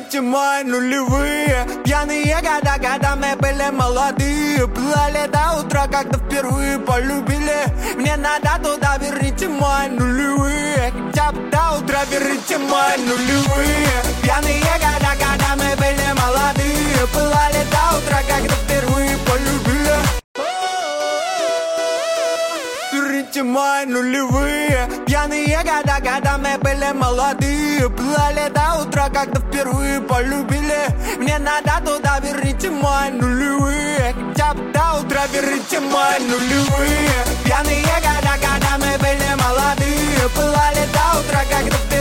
Верните мои нулевые пьяные года, когда мы были молодые. Плыли до утра, когда впервые полюбили. Мне надо туда, верните мои нулевые. Хотя бы до утра, верните мои нулевые пьяные года, когда мы были молодые. Плыли до утра, когда впервые полюбили. Верните мои нулевые пьяные года, когда мы были молодые. Плыли до утра, когда впервые полюбили. Мне надо туда, верните мои нулевые. Хотя бы до утра, верните мои нулевые пьяные года, когда мы были молодые. Плыли до утра, когда